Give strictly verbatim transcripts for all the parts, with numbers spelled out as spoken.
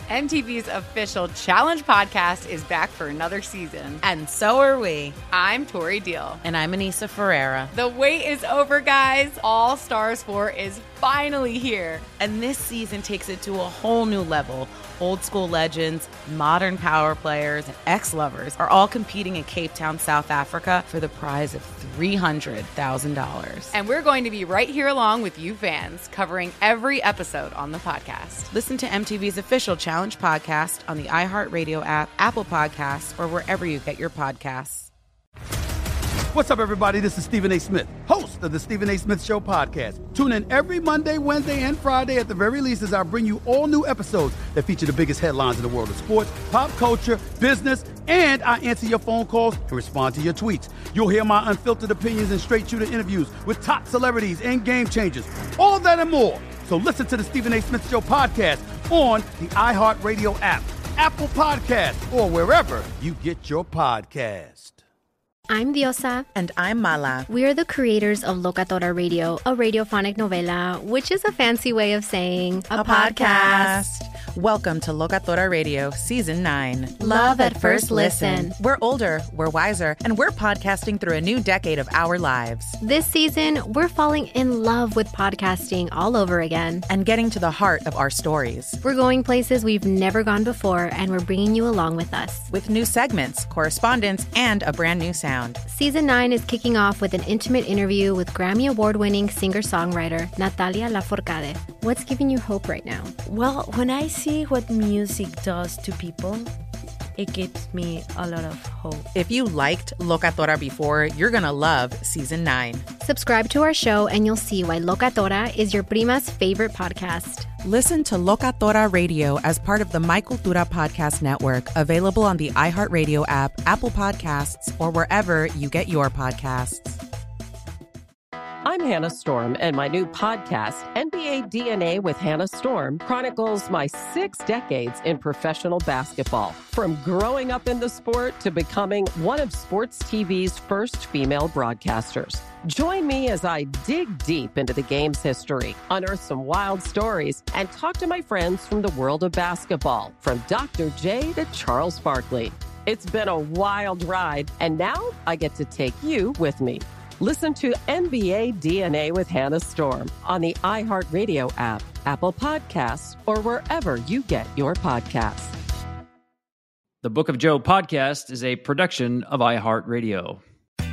M T V's official Challenge podcast is back for another season. And so are we. I'm Tori Deal. And I'm Anissa Ferreira. The wait is over, guys. All Stars four is finally here. And this season takes it to a whole new level. Old school legends, modern power players, and ex-lovers are all competing in Cape Town, South Africa for the prize of three hundred thousand dollars. And we're going to be right here along with you fans, covering every episode on the podcast. Listen to M T V's official Challenge podcast on the iHeartRadio app, Apple Podcasts, or wherever you get your podcasts. What's up, everybody? This is Stephen A. Smith, host of the Stephen A. Smith Show podcast. Tune in every Monday, Wednesday, and Friday at the very least as I bring you all new episodes that feature the biggest headlines in the world of sports, pop culture, business, and I answer your phone calls and respond to your tweets. You'll hear my unfiltered opinions and straight-shooter interviews with top celebrities and game changers. All that and more. So listen to the Stephen A. Smith Show podcast on the iHeartRadio app, Apple Podcasts, or wherever you get your podcast. I'm Diosa. And I'm Mala. We are the creators of Locatora Radio, a radiophonic novela, which is a fancy way of saying a, a podcast. podcast. Welcome to Locatora Radio, Season nine. Love, Love at first listen. listen. We're older, we're wiser, and we're podcasting through a new decade of our lives. This season, we're falling in love with podcasting all over again. And getting to the heart of our stories. We're going places we've never gone before, and we're bringing you along with us. With new segments, correspondence, and a brand new sound. Season nine is kicking off with an intimate interview with Grammy Award-winning singer-songwriter Natalia Lafourcade. What's giving you hope right now? Well, when I see what music does to people, it gives me a lot of hope. If you liked Locatora before, you're going to love Season nine. Subscribe to our show and you'll see why Locatora is your prima's favorite podcast. Listen to Locatora Radio as part of the My Cultura Podcast Network, available on the iHeartRadio app, Apple Podcasts, or wherever you get your podcasts. I'm Hannah Storm, and my new podcast, N B A D N A with Hannah Storm, chronicles my six decades in professional basketball. From growing up in the sport to becoming one of sports T V's first female broadcasters. Join me as I dig deep into the game's history, unearth some wild stories, and talk to my friends from the world of basketball, from Doctor J to Charles Barkley. It's been a wild ride, and now I get to take you with me. Listen to N B A D N A with Hannah Storm on the iHeartRadio app, Apple Podcasts, or wherever you get your podcasts. The Book of Joe podcast is a production of iHeartRadio.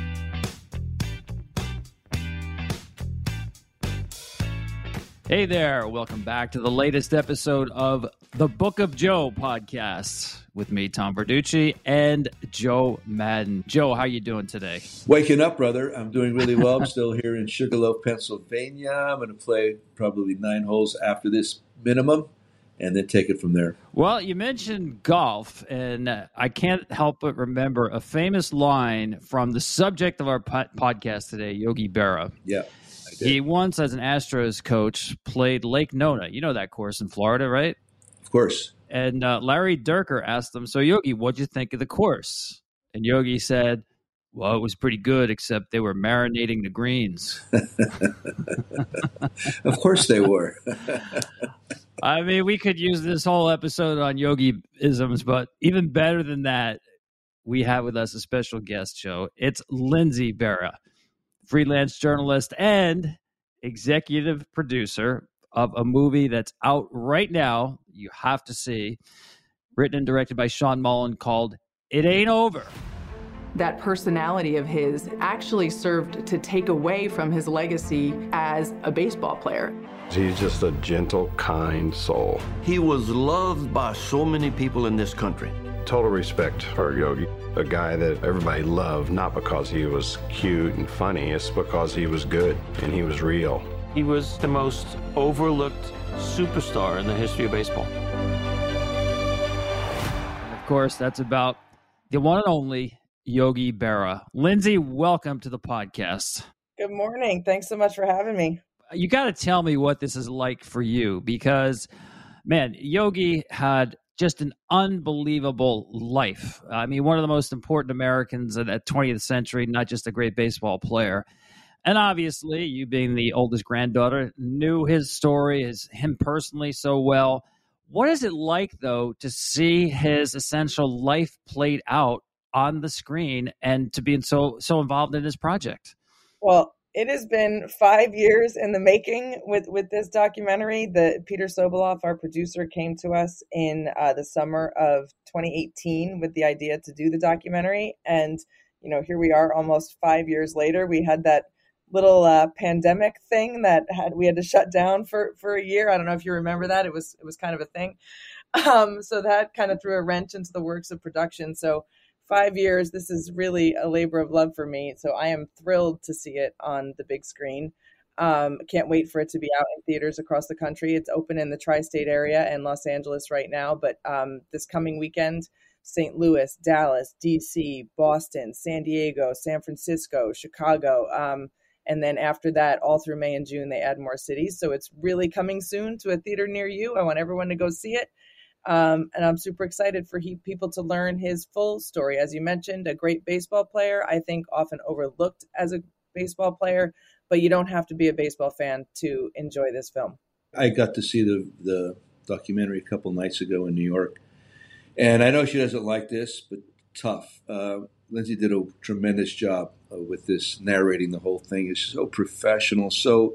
Hey there, welcome back to the latest episode of the Book of Joe podcast with me, Tom Verducci, and Joe Madden. Joe, how you doing today? Waking up, brother. I'm doing really well. I'm still here in Sugarloaf, Pennsylvania. I'm going to play probably nine holes after this minimum, and then take it from there. Well, you mentioned golf, and uh, I can't help but remember a famous line from the subject of our po- podcast today, Yogi Berra. Yeah. He once, as an Astros coach, played Lake Nona. You know that course in Florida, right? Of course. And uh, Larry Durker asked him, so Yogi, what'd you think of the course? And Yogi said, well, it was pretty good, except they were marinating the greens. Of course they were. I mean, we could use this whole episode on Yogi-isms, but even better than that, we have with us a special guest show. It's Lindsay Berra, freelance journalist and executive producer of a movie that's out right now, you have to see, written and directed by Sean Mullen, called It Ain't Over. That personality of his actually served to take away from his legacy as a baseball player. He's just a gentle, kind soul. He was loved by so many people in this country. Total respect for Yogi, a guy that everybody loved, not because he was cute and funny, it's because he was good and he was real. He was the most overlooked superstar in the history of baseball. And of course, that's about the one and only Yogi Berra. Lindsay, welcome to the podcast. Good morning. Thanks so much for having me. You got to tell me what this is like for you because, man, Yogi had just an unbelievable life. I mean, one of the most important Americans in the twentieth century, not just a great baseball player. And obviously, you being the oldest granddaughter, knew his story, his him personally so well. What is it like, though, to see his essential life played out on the screen and to be so so involved in his project? Well, it has been five years in the making with, with this documentary. The Peter Sobolov, our producer, came to us in uh, the summer of twenty eighteen with the idea to do the documentary. And, you know, here we are almost five years later. We had that little uh, pandemic thing that had we had to shut down for, for a year. I don't know if you remember that. It was it was kind of a thing. Um, so that kind of threw a wrench into the works of production. So five years, this is really a labor of love for me. So I am thrilled to see it on the big screen. Um, can't wait for it to be out in theaters across the country. It's open in the tri-state area and Los Angeles right now. But um, this coming weekend, Saint Louis, Dallas, D C, Boston, San Diego, San Francisco, Chicago. Um, And then after that, all through May and June, they add more cities. So it's really coming soon to a theater near you. I want everyone to go see it. Um, and I'm super excited for he, people to learn his full story. As you mentioned, a great baseball player, I think often overlooked as a baseball player, but you don't have to be a baseball fan to enjoy this film. I got to see the, the documentary a couple nights ago in New York. And I know she doesn't like this, but tough. Uh, Lindsay did a tremendous job uh, with this, narrating the whole thing. It's so professional, so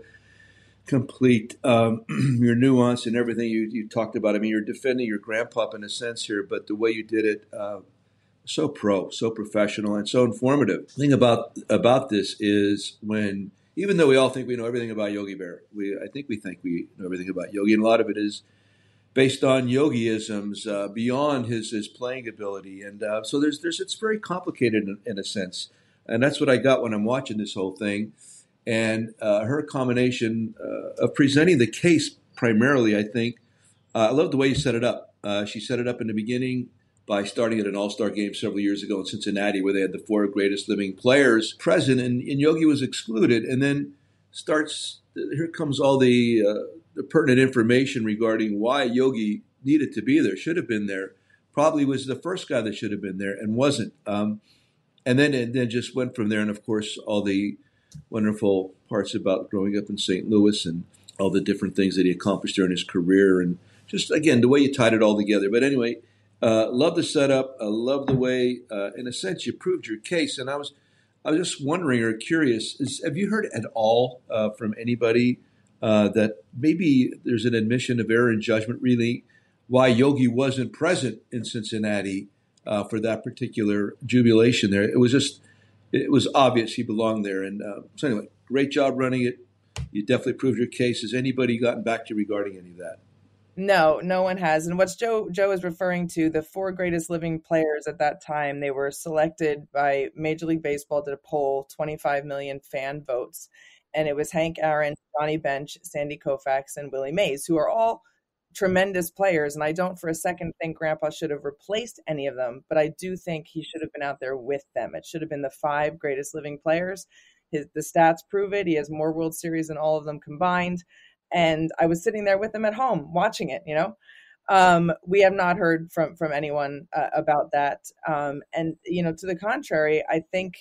complete. Um, your nuance and everything you, you talked about. I mean, you're defending your grandpa in a sense here, but the way you did it, uh, so pro, so professional, and so informative. The thing about about this is when, even though we all think we know everything about Yogi Berra, we I think we think we know everything about Yogi, and a lot of it is based on Yogi-isms uh, beyond his his playing ability, and uh, so there's there's it's very complicated in, in a sense, and that's what I got when I'm watching this whole thing, and uh, her combination uh, of presenting the case primarily, I think, uh, I love the way you set it up. Uh, she set it up in the beginning by starting at an All-Star game several years ago in Cincinnati, where they had the four greatest living players present, and, and Yogi was excluded, and then starts. Here comes all the uh, the pertinent information regarding why Yogi needed to be there, should have been there, probably was the first guy that should have been there and wasn't. Um, and then and then just went from there. And, of course, all the wonderful parts about growing up in Saint Louis and all the different things that he accomplished during his career. And just, again, the way you tied it all together. But anyway, uh, love the setup. I love the way, uh, in a sense, you proved your case. And I was I was just wondering or curious, is, have you heard at all uh, from anybody Uh, that maybe there's an admission of error in judgment, really, why Yogi wasn't present in Cincinnati uh, for that particular jubilation there? It was just, it was obvious he belonged there. And uh, so anyway, great job running it. You definitely proved your case. Has anybody gotten back to you regarding any of that? No, no one has. And what's Joe Joe is referring to, the four greatest living players at that time, they were selected by Major League Baseball, did a poll, twenty-five million fan votes. And it was Hank Aaron, Johnny Bench, Sandy Koufax, and Willie Mays, who are all tremendous players. And I don't for a second think Grandpa should have replaced any of them, but I do think he should have been out there with them. It should have been the five greatest living players. His, the stats prove it. He has more World Series than all of them combined. And I was sitting there with him at home watching it, you know. Um, we have not heard from, from anyone uh, about that. Um, and, you know, to the contrary, I think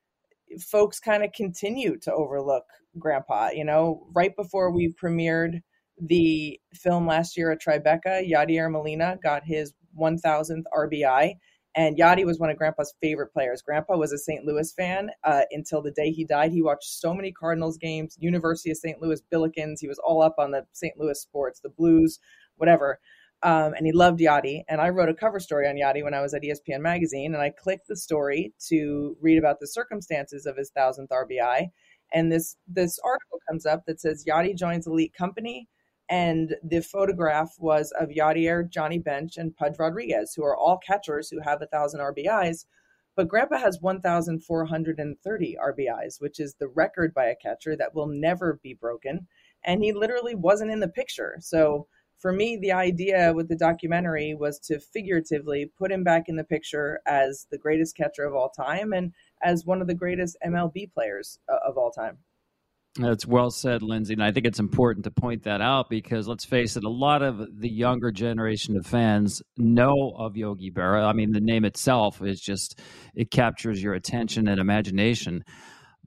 folks kind of continue to overlook Grandpa. You know, right before we premiered the film last year at Tribeca, Yadier Molina got his one thousandth R B I, and Yadi was one of Grandpa's favorite players. Grandpa was a Saint Louis fan uh, until the day he died. He watched so many Cardinals games, University of Saint Louis Billikens. He was all up on the Saint Louis sports, the Blues, whatever. Um, and he loved Yadi. And I wrote a cover story on Yadi when I was at E S P N Magazine. And I clicked the story to read about the circumstances of his thousandth R B I. And this this article comes up that says Yadi joins elite company. And the photograph was of Yadier, Johnny Bench, and Pudge Rodriguez, who are all catchers who have one thousand R B Is. But Grandpa has one thousand four hundred thirty R B Is, which is the record by a catcher that will never be broken. And he literally wasn't in the picture. So for me, the idea with the documentary was to figuratively put him back in the picture as the greatest catcher of all time and as one of the greatest M L B players of all time. That's well said, Lindsay. And I think it's important to point that out because, let's face it, a lot of the younger generation of fans know of Yogi Berra. I mean, the name itself is just, it captures your attention and imagination.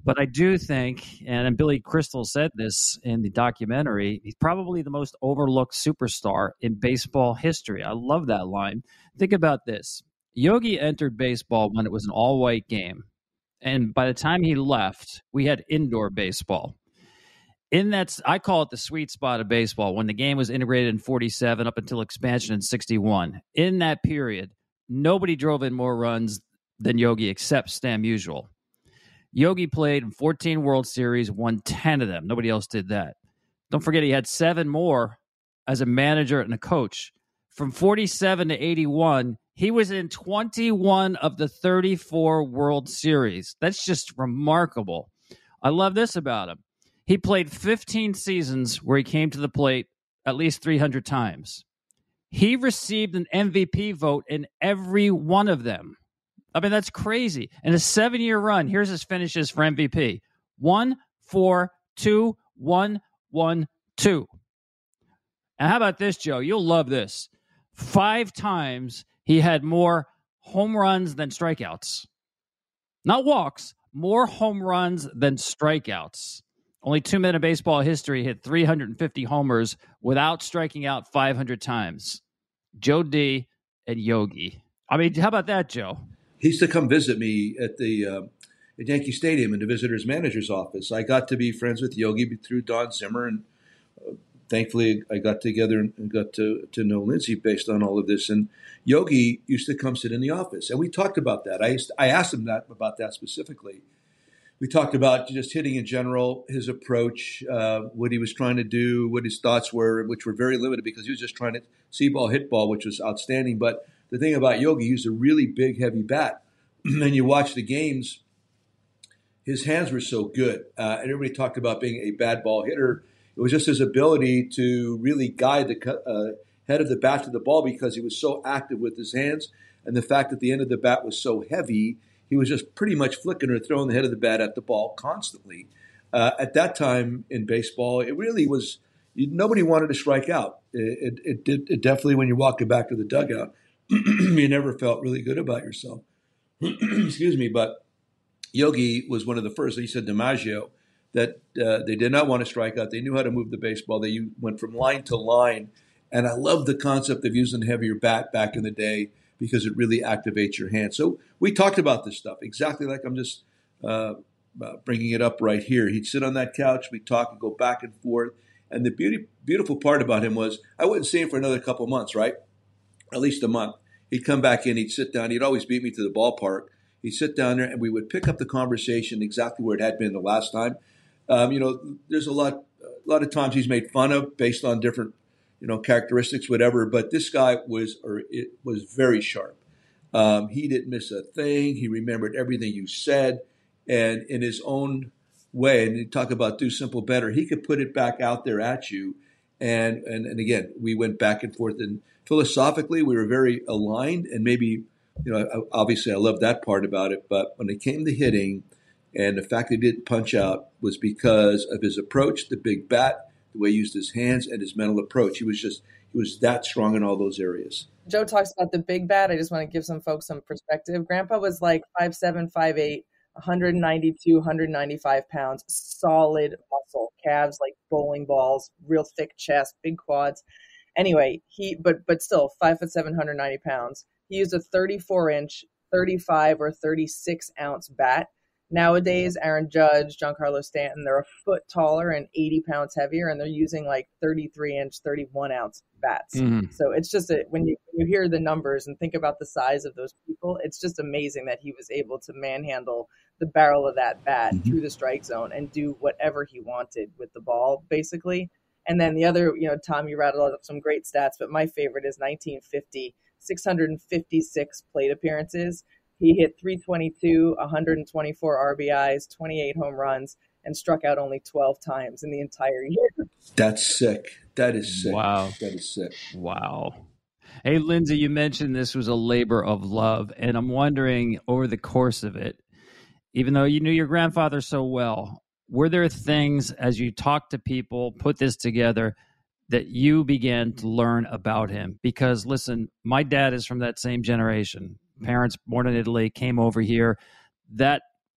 But I do think, and Billy Crystal said this in the documentary, he's probably the most overlooked superstar in baseball history. I love that line. Think about this. Yogi entered baseball when it was an all-white game. And by the time he left, we had indoor baseball. In that, I call it the sweet spot of baseball, when the game was integrated in forty-seven up until expansion in sixty-one. In that period, nobody drove in more runs than Yogi except Stan Musial. Yogi played in fourteen World Series, won ten of them. Nobody else did that. Don't forget, he had seven more as a manager and a coach. From forty-seven to eighty-one, he was in twenty-one of the thirty-four World Series. That's just remarkable. I love this about him. He played fifteen seasons where he came to the plate at least three hundred times. He received an M V P vote in every one of them. I mean, that's crazy. In a seven-year run, here's his finishes for M V P. One, four, two, one, one, two. And how about this, Joe? You'll love this. Five times he had more home runs than strikeouts. Not walks, more home runs than strikeouts. Only two men in baseball history hit three hundred fifty homers without striking out five hundred times. Joe D. and Yogi. I mean, how about that, Joe? He used to come visit me at the uh, at Yankee Stadium in the visitor's manager's office. I got to be friends with Yogi through Don Zimmer, and uh, thankfully I got together and got to, to know Lindsey based on all of this. And Yogi used to come sit in the office, and we talked about that. I used to, I asked him that about that specifically. We talked about just hitting in general, his approach, uh, what he was trying to do, what his thoughts were, which were very limited because he was just trying to see ball, hit ball, which was outstanding. But the thing about Yogi, he used a really big, heavy bat. And you watch the games, his hands were so good. Uh, and everybody talked about being a bad ball hitter. It was just his ability to really guide the uh, head of the bat to the ball because he was so active with his hands. And the fact that the end of the bat was so heavy, he was just pretty much flicking or throwing the head of the bat at the ball constantly. Uh, at that time in baseball, it really was nobody wanted to strike out. It, it, it did it definitely when you're walking back to the dugout, you never felt really good about yourself. Excuse me, but Yogi was one of the first. He said DiMaggio that uh, they did not want to strike out. They knew how to move the baseball. They went from line to line, and I love the concept of using a heavier bat back in the day because it really activates your hand. So we talked about this stuff exactly like I'm just uh, bringing it up right here. He'd sit on that couch, we'd talk and go back and forth. And the beauty, beautiful part about him was I wouldn't see him for another couple months, right? At least a month. He'd come back in, he'd sit down. He'd always beat me to the ballpark. He'd sit down there, and we would pick up the conversation exactly where it had been the last time. Um, you know, there's a lot, a lot of times he's made fun of based on different, you know, characteristics, whatever. But this guy was, or it was very sharp. Um, he didn't miss a thing. He remembered everything you said, and in his own way. And you talk about do simple better. He could put it back out there at you. And and and again, we went back and forth, and philosophically, we were very aligned. And maybe, you know, obviously, I love that part about it. But when it came to hitting, and the fact that he didn't punch out was because of his approach, the big bat, the way he used his hands, and his mental approach. He was just he was that strong in all those areas. Joe talks about the big bat. I just want to give some folks some perspective. Grandpa was like five seven, five eight, one ninety-two, one ninety-five pounds, solid muscle, calves like bowling balls, real thick chest, big quads. Anyway, he but but still five foot seven, one ninety pounds. He used a thirty-four inch, thirty-five or thirty-six ounce bat. Nowadays, Aaron Judge, Giancarlo Stanton, they're a foot taller and eighty pounds heavier, and they're using like thirty-three inch, thirty-one ounce bats. Mm-hmm. So it's just a, when you when you hear the numbers and think about the size of those people, it's just amazing that he was able to manhandle the barrel of that bat mm-hmm. through the strike zone and do whatever he wanted with the ball, basically. And then the other, you know, Tom, you rattled up some great stats, but my favorite is nineteen fifty, six hundred fifty-six plate appearances. He hit three twenty-two, one twenty-four R B Is, twenty-eight home runs, and struck out only twelve times in the entire year. That's sick. That is sick. Wow. That is sick. Wow. Hey, Lindsey, you mentioned this was a labor of love, and I'm wondering over the course of it, even though you knew your grandfather so well, were there things as you talked to people, put this together, that you began to learn about him? Because, listen, my dad is from that same generation. Parents born in Italy, came over here. That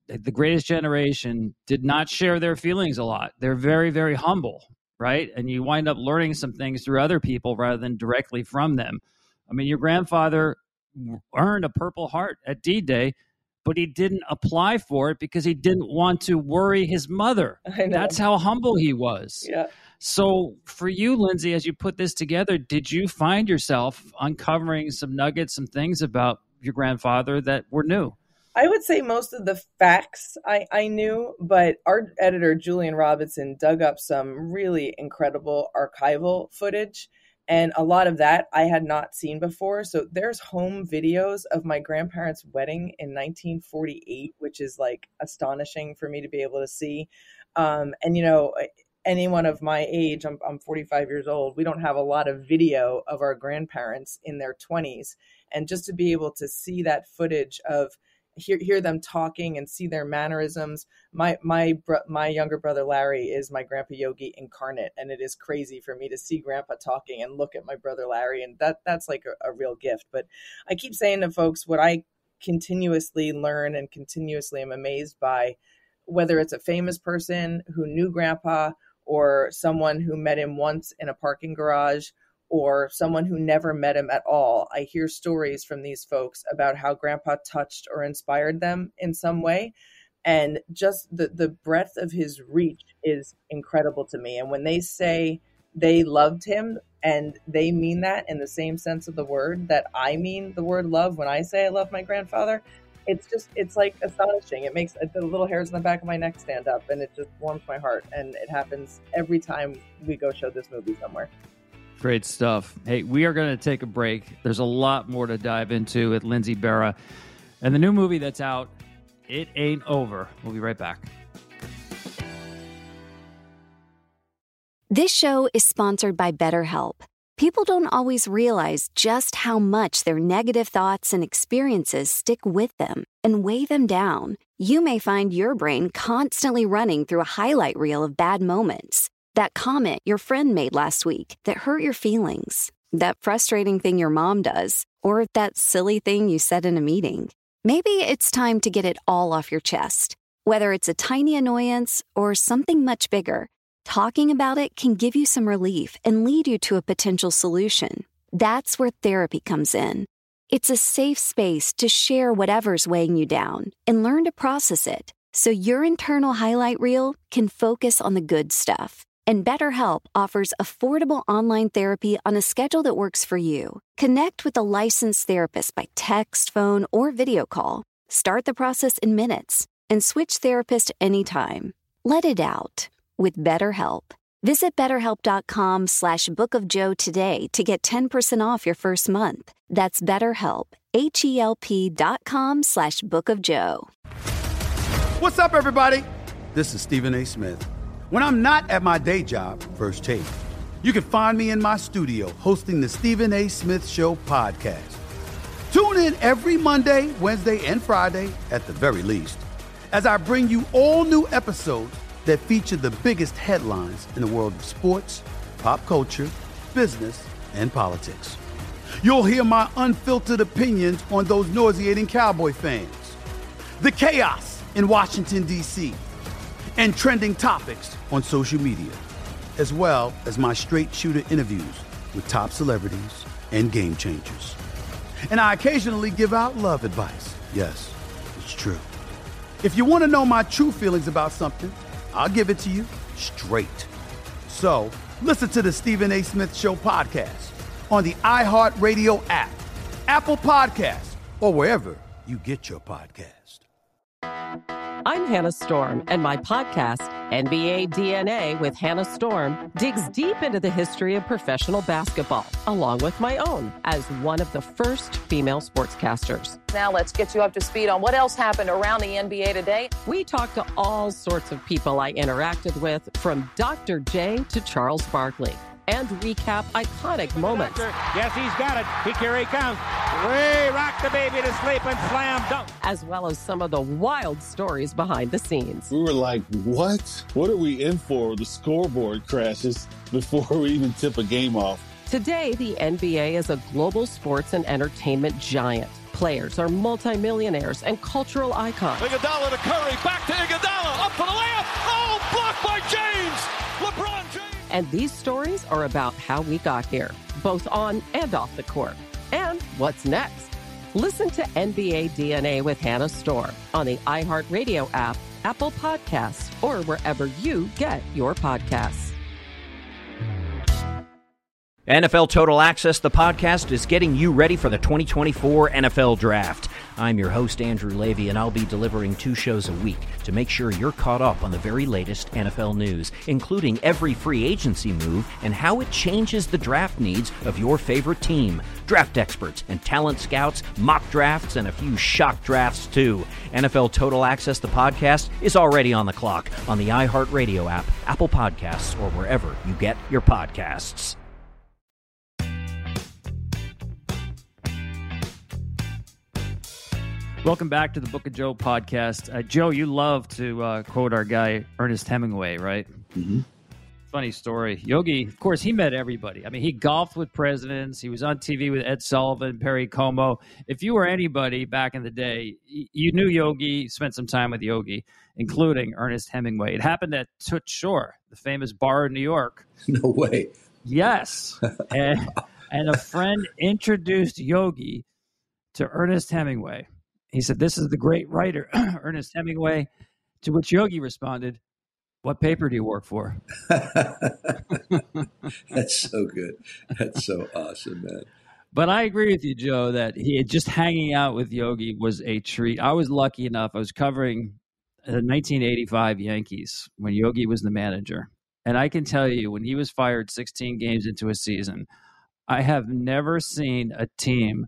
the greatest generation did not share their feelings a lot. They're very, very humble, right? And you wind up learning some things through other people rather than directly from them. I mean, your grandfather earned a Purple Heart at D-Day, but he didn't apply for it because he didn't want to worry his mother. That's how humble he was. Yeah. So for you, Lindsay, as you put this together, did you find yourself uncovering some nuggets, some things about your grandfather that were new? I would say most of the facts I, I knew, but our editor, Julian Robinson, dug up some really incredible archival footage. And a lot of that I had not seen before. So there's home videos of my grandparents' wedding in nineteen forty-eight, which is like astonishing for me to be able to see. Um, and, you know, anyone of my age, I'm, I'm forty-five years old, we don't have a lot of video of our grandparents in their twenties. And just to be able to see that footage of hear hear them talking and see their mannerisms. My my my younger brother Larry is my Grandpa Yogi incarnate, and it is crazy for me to see Grandpa talking and look at my brother Larry, and that that's like a, a real gift. But I keep saying to folks, what I continuously learn and continuously am amazed by, whether it's a famous person who knew Grandpa or someone who met him once in a parking garage, or someone who never met him at all. I hear stories from these folks about how Grandpa touched or inspired them in some way. And just the, the breadth of his reach is incredible to me. And when they say they loved him, and they mean that in the same sense of the word that I mean the word love when I say I love my grandfather, it's just, it's like astonishing. It makes the little hairs on the back of my neck stand up, and it just warms my heart. And it happens every time we go show this movie somewhere. Great stuff. Hey, we are going to take a break. There's a lot more to dive into with Lindsay Berra and the new movie that's out, It Ain't Over. We'll be right back. This show is sponsored by BetterHelp. People don't always realize just how much their negative thoughts and experiences stick with them and weigh them down. You may find your brain constantly running through a highlight reel of bad moments. That comment your friend made last week that hurt your feelings. That frustrating thing your mom does. Or that silly thing you said in a meeting. Maybe it's time to get it all off your chest. Whether it's a tiny annoyance or something much bigger, talking about it can give you some relief and lead you to a potential solution. That's where therapy comes in. It's a safe space to share whatever's weighing you down and learn to process it so your internal highlight reel can focus on the good stuff. And BetterHelp offers affordable online therapy on a schedule that works for you. Connect with a licensed therapist by text, phone, or video call. Start the process in minutes and switch therapist anytime. Let it out with BetterHelp. Visit betterhelp.com slash Book of Joe today to get ten percent off your first month. That's BetterHelp, H-E-L-P dot com slash Book of Joe. What's up, everybody? This is Stephen A. Smith. When I'm not at my day job, First Take, you can find me in my studio hosting the Stephen A. Smith Show podcast. Tune in every Monday, Wednesday, and Friday, at the very least, as I bring you all new episodes that feature the biggest headlines in the world of sports, pop culture, business, and politics. You'll hear my unfiltered opinions on those nauseating Cowboy fans, the chaos in Washington, D C, and trending topics on social media, as well as my straight shooter interviews with top celebrities and game changers. And I occasionally give out love advice. Yes, it's true. If you want to know my true feelings about something, I'll give it to you straight. So listen to the Stephen A. Smith Show podcast on the iHeartRadio app, Apple Podcasts, or wherever you get your podcast. I'm Hannah Storm, and my podcast, N B A D N A with Hannah Storm, digs deep into the history of professional basketball, along with my own, as one of the first female sportscasters. Now let's get you up to speed on what else happened around the N B A today. We talked to all sorts of people I interacted with, from Doctor J to Charles Barkley, and recap iconic moments. Yes, he's got it. Here he comes. Way rock the baby to sleep and slam dunk. As well as some of the wild stories behind the scenes. We were like, what? What are we in for? The scoreboard crashes before we even tip a game off. Today, the N B A is a global sports and entertainment giant. Players are multimillionaires and cultural icons. Iguodala to Curry, back to Iguodala, up for the layup. Oh, blocked by James. LeBron James. And these stories are about how we got here, both on and off the court. And what's next? Listen to N B A D N A with Hannah Storm on the iHeartRadio app, Apple Podcasts, or wherever you get your podcasts. N F L Total Access, the podcast, is getting you ready for the twenty twenty-four N F L Draft. I'm your host, Andrew Levy, and I'll be delivering two shows a week to make sure you're caught up on the very latest N F L news, including every free agency move and how it changes the draft needs of your favorite team. Draft experts and talent scouts, mock drafts, and a few shock drafts, too. N F L Total Access, the podcast, is already on the clock on the iHeartRadio app, Apple Podcasts, or wherever you get your podcasts. Welcome back to the Book of Joe podcast. Uh, Joe, you love to uh, quote our guy Ernest Hemingway, right? Mm-hmm. Funny story. Yogi, of course, he met everybody. I mean, he golfed with presidents. He was on T V with Ed Sullivan, Perry Como. If you were anybody back in the day, you knew Yogi, spent some time with Yogi, including Ernest Hemingway. It happened at Toots Shor, the famous bar in New York. No way. Yes. and, and a friend introduced Yogi to Ernest Hemingway. He said, "This is the great writer, Ernest Hemingway," to which Yogi responded, "What paper do you work for?" That's so good. That's so awesome, man. But I agree with you, Joe, that he just hanging out with Yogi was a treat. I was lucky enough. I was covering the nineteen eighty-five Yankees when Yogi was the manager. And I can tell you, when he was fired sixteen games into a season, I have never seen a team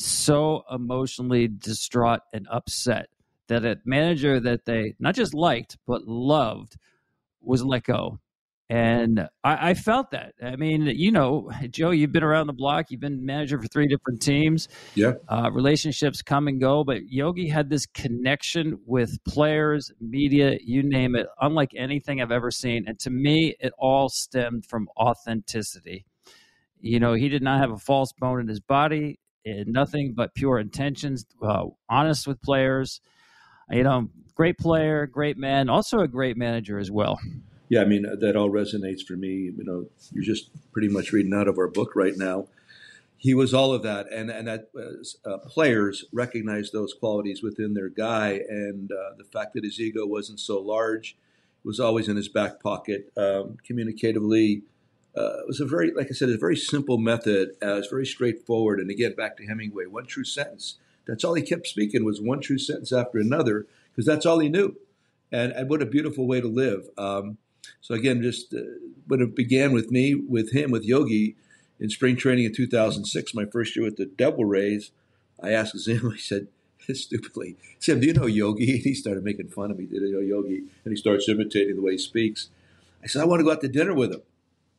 so emotionally distraught and upset that a manager that they not just liked but loved was let go. And I, I felt that. I mean, you know, Joe, you've been around the block. You've been manager for three different teams. Yeah. Uh, relationships come and go, but Yogi had this connection with players, media, you name it, unlike anything I've ever seen. And to me, it all stemmed from authenticity. You know, he did not have a false bone in his body. Nothing but pure intentions, uh, honest with players, you know, great player, great man, also a great manager as well. Yeah, I mean, that all resonates for me. You know, you're just pretty much reading out of our book right now. He was all of that, and and that uh, players recognized those qualities within their guy, and uh, the fact that his ego wasn't so large, was always in his back pocket, um, communicatively. Uh, it was a very, like I said, a very simple method. Uh, it's very straightforward. And again, back to Hemingway, one true sentence. That's all he kept speaking was one true sentence after another, because that's all he knew. And, and what a beautiful way to live. Um, so again, just uh, when it began with me, with him, with Yogi in spring training in two thousand six, my first year with the Devil Rays, I asked Zim, I said, stupidly, Zim, do you know Yogi? And he started making fun of me. Did you know Yogi? And he starts imitating the way he speaks. I said, I want to go out to dinner with him.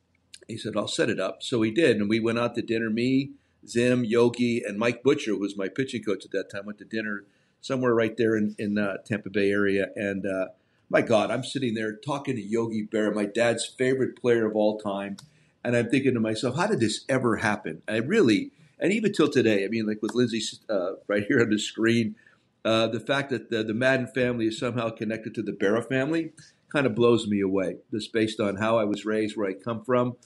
He said, I'll set it up. So he did. And we went out to dinner, me, Zim, Yogi, and Mike Butcher, who was my pitching coach at that time, went to dinner somewhere right there in, in uh, Tampa Bay area. And uh, my God, I'm sitting there talking to Yogi Berra, my dad's favorite player of all time. And I'm thinking to myself, how did this ever happen? I really, and even till today, I mean, like with Lindsay uh, right here on the screen, uh, the fact that the, the Madden family is somehow connected to the Berra family kind of blows me away, just based on how I was raised, where I come from.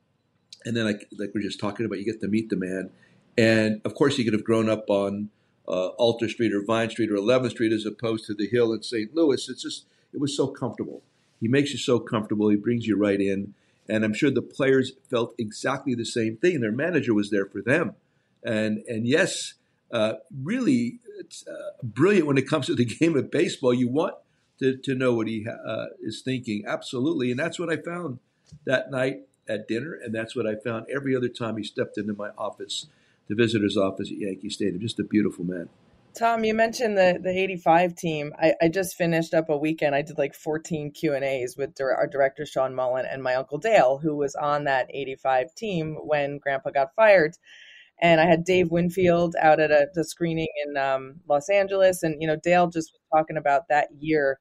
And then, like, like we're just talking about, you get to meet the man. And, of course, he could have grown up on uh, Alter Street or Vine Street or eleventh Street as opposed to the Hill in Saint Louis. It's just, it was so comfortable. He makes you so comfortable. He brings you right in. And I'm sure the players felt exactly the same thing. Their manager was there for them. And, and yes, uh, really it's, uh, brilliant when it comes to the game of baseball. You want to, to know what he uh, is thinking. Absolutely. And that's what I found that night at dinner. And that's what I found every other time he stepped into my office, the visitor's office at Yankee Stadium. Just a beautiful man. Tom, you mentioned the, the eighty-five team. I, I just finished up a weekend. I did like fourteen Q and A's with dir- our director, Sean Mullen, and my Uncle Dale, who was on that eighty-five team when Grandpa got fired. And I had Dave Winfield out at a, a screening in um, Los Angeles. And, you know, Dale just was talking about that year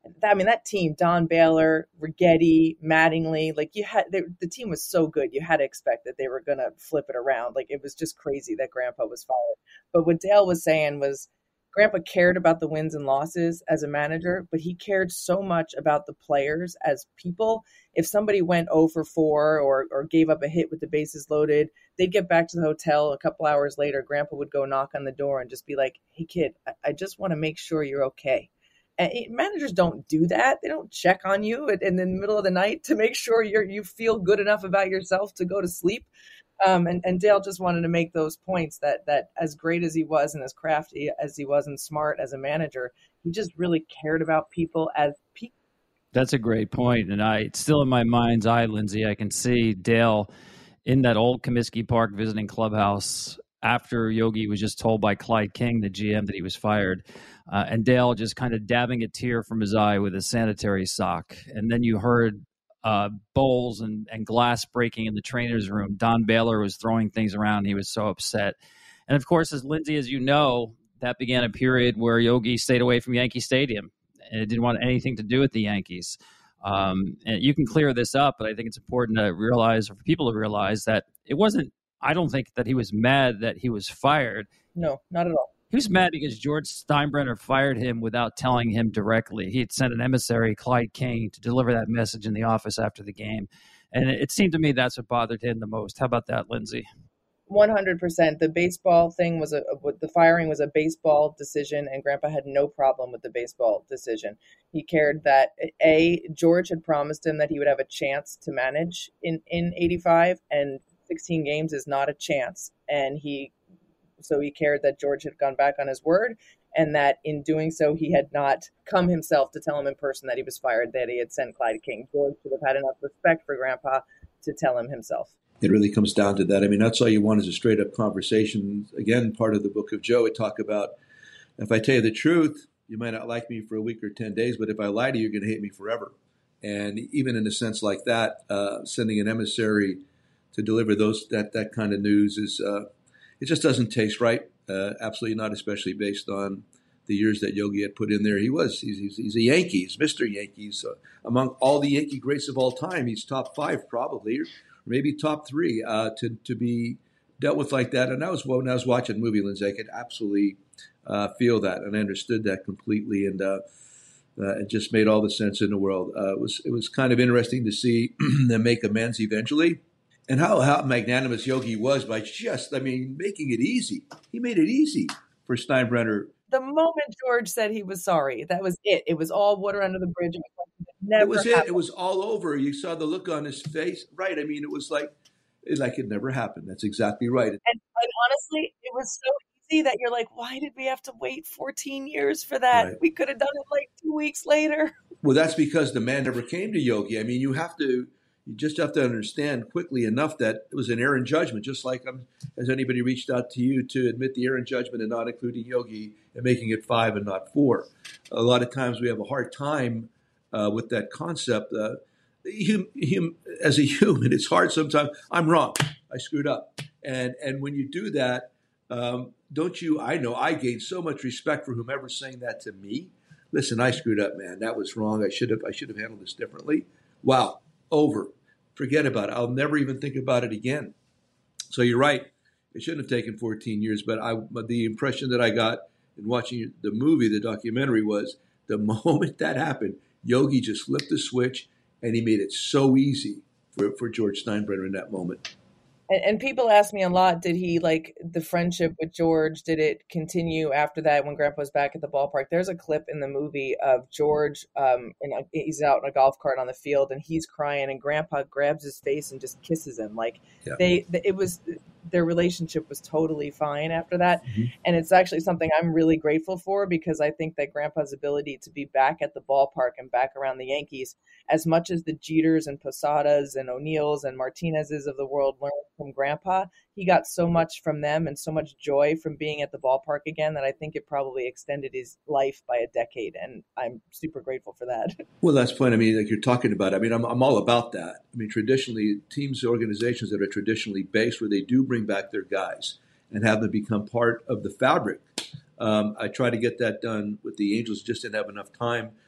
I mean, that team, Don Baylor, Righetti, Mattingly, like you had, they, the team was so good. You had to expect that they were going to flip it around. Like it was just crazy that Grandpa was fired. But what Dale was saying was Grandpa cared about the wins and losses as a manager, but he cared so much about the players as people. If somebody went oh for four or, or gave up a hit with the bases loaded, they'd get back to the hotel a couple hours later. Grandpa would go knock on the door and just be like, hey, kid, I, I just want to make sure you're okay. And managers don't do that. They don't check on you in the middle of the night to make sure you're, you feel good enough about yourself to go to sleep. Um, and, and Dale just wanted to make those points that that as great as he was and as crafty as he was and smart as a manager, he just really cared about people as people. That's a great point. And I, it's still in my mind's eye, Lindsay. I can see Dale in that old Comiskey Park visiting clubhouse after Yogi was just told by Clyde King, the G M, that he was fired. Uh, and Dale just kind of dabbing a tear from his eye with a sanitary sock. And then you heard uh, bowls and, and glass breaking in the trainer's room. Don Baylor was throwing things around. He was so upset. And of course, as Lindsay, as you know, that began a period where Yogi stayed away from Yankee Stadium and it didn't want anything to do with the Yankees. Um, and you can clear this up, but I think it's important to realize, or for people to realize, that it wasn't, I don't think that he was mad that he was fired. No, not at all. He was mad because George Steinbrenner fired him without telling him directly. He had sent an emissary, Clyde King, to deliver that message in the office after the game. And it seemed to me that's what bothered him the most. How about that, Lindsay? one hundred percent. The baseball thing was a, the firing was a baseball decision, and Grandpa had no problem with the baseball decision. He cared that, A, George had promised him that he would have a chance to manage in, in eighty-five, and sixteen games is not a chance. And he, so he cared that George had gone back on his word, and that in doing so, he had not come himself to tell him in person that he was fired, that he had sent Clyde King. George should have had enough respect for Grandpa to tell him himself. It really comes down to that. I mean, that's all you want is a straight up conversation. Again, part of the book of Joe, it talk about, if I tell you the truth, you might not like me for a week or ten days, but if I lie to you, you're going to hate me forever. And even in a sense like that, uh, sending an emissary to deliver those that, that kind of news is, uh, it just doesn't taste right. Uh, absolutely not, especially based on the years that Yogi had put in there. He was, he's, he's, he's a Yankee, he's Mister Yankees. Uh, among all the Yankee greats of all time, he's top five probably, or maybe top three, uh, to, to be dealt with like that. And I was, when I was watching the movie, Lindsay, I could absolutely uh, feel that, and I understood that completely. And uh, uh, it just made all the sense in the world. Uh, it was, it was kind of interesting to see them make amends eventually. And how, how magnanimous Yogi was by just, I mean, making it easy. He made it easy for Steinbrenner. The moment George said he was sorry, that was it. It was all water under the bridge. It was, like, it never it, was happened. it. It was all over. You saw the look on his face. Right. I mean, it was like, it, like it never happened. That's exactly right. And, and honestly, it was so easy that you're like, why did we have to wait fourteen years for that? Right. We could have done it like two weeks later. Well, that's because the man never came to Yogi. I mean, you have to, you just have to understand quickly enough that it was an error in judgment, just like um, has anybody reached out to you to admit the error in judgment and not including Yogi and making it five and not four. A lot of times we have a hard time uh, with that concept. Uh, hum, hum, as a human, it's hard sometimes. I'm wrong. I screwed up. And and when you do that, um, don't you, I know I gain so much respect for whomever's saying that to me. Listen, I screwed up, man. That was wrong. I should have I should have handled this differently. Wow. Over. Forget about it. I'll never even think about it again. So you're right. It shouldn't have taken fourteen years, but I, but the impression that I got in watching the movie, the documentary, was the moment that happened, Yogi just flipped the switch and he made it so easy for, for George Steinbrenner in that moment. And, and people ask me a lot, did he, like, the friendship with George, did it continue after that when Grandpa was back at the ballpark? There's a clip in the movie of George, um, and he's out in a golf cart on the field, and he's crying, and Grandpa grabs his face and just kisses him. Like, yeah. they, it was, their relationship was totally fine after that. Mm-hmm. And it's actually something I'm really grateful for, because I think that Grandpa's ability to be back at the ballpark and back around the Yankees, as much as the Jeters and Posadas and O'Neills and Martinez's of the world learned from Grandpa, he got so much from them and so much joy from being at the ballpark again that I think it probably extended his life by a decade. And I'm super grateful for that. Well, that's the point. I mean, like you're talking about, I mean, I'm, I'm all about that. I mean, traditionally, teams, organizations that are traditionally based where they do bring back their guys and have them become part of the fabric. Um, I try to get that done with the Angels, just didn't have enough time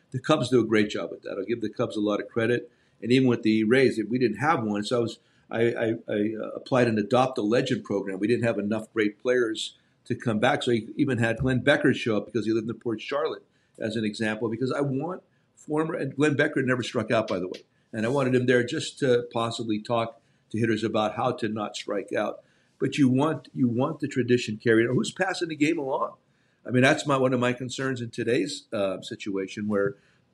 the Cubs do a great job with that. I'll give the Cubs a lot of credit. And even with the Rays, we didn't have one, so I was I, I, I applied an Adopt a Legend program. We didn't have enough great players to come back, so I even had Glenn Becker show up because he lived in Port Charlotte, as an example, because I want former, and Glenn Becker never struck out, by the way, and I wanted him there just to possibly talk to hitters about how to not strike out. But you want you want the tradition carried on. Who's passing the game along? I mean, that's my one of my concerns in today's uh, situation, where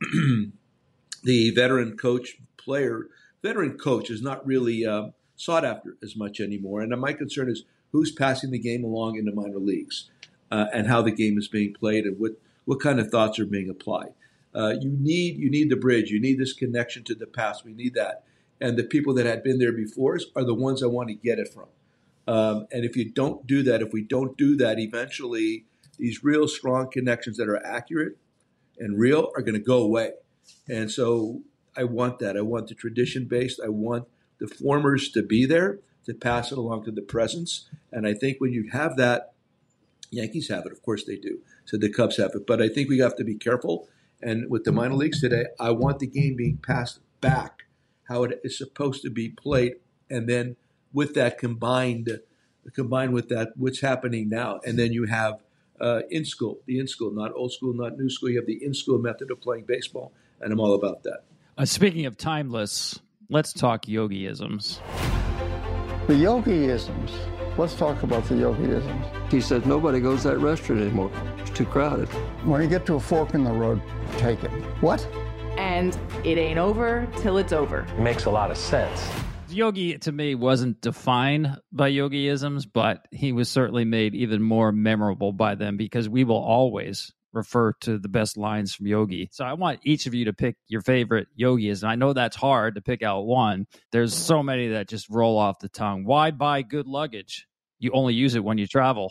the veteran coach player, veteran coach is not really uh, sought after as much anymore. And my concern is who's passing the game along in the minor leagues, uh, and how the game is being played, and what, what kind of thoughts are being applied. Uh, you need you need the bridge. You need this connection to the past. We need that. And the people that had been there before us are the ones I want to get it from. Um, and if you don't do that, if we don't do that, eventually these real strong connections that are accurate and real are going to go away. And so I want that. I want the tradition-based. I want the formers to be there to pass it along to the presents. And I think when you have that, Yankees have it. Of course they do. So the Cubs have it. But I think we have to be careful. And with the minor leagues today, I want the game being passed back how it is supposed to be played. And then with that combined, combined with that, what's happening now. And then you have uh, in-school, the in-school, not old school, not new school. You have the in-school method of playing baseball. And I'm all about that. Uh, speaking of timeless, let's talk yogi-isms. The yogi-isms. Let's talk about the yogi-isms. He says nobody goes to that restaurant anymore. It's too crowded. When you get to a fork in the road, take it. What? And it ain't over till it's over. Makes a lot of sense. Yogi, to me, wasn't defined by yogi-isms, but he was certainly made even more memorable by them, because we will always refer to the best lines from Yogi. So I want each of you to pick your favorite yogi-ism. I know that's hard to pick out one. There's so many that just roll off the tongue. Why buy good luggage? You only use it when you travel.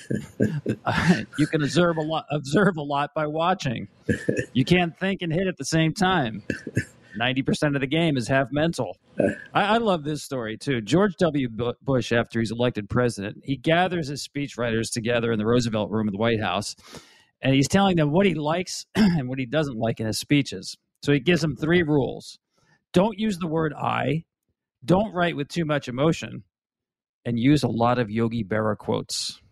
You can observe a lot, observe a lot by watching. You can't think and hit at the same time. ninety percent of the game is half mental. I, I love this story, too. George W. Bush, after he's elected president, he gathers his speechwriters together in the Roosevelt Room of the White House, and he's telling them what he likes and what he doesn't like in his speeches. So he gives them three rules. Don't use the word I. Don't write with too much emotion. And use a lot of Yogi Berra quotes.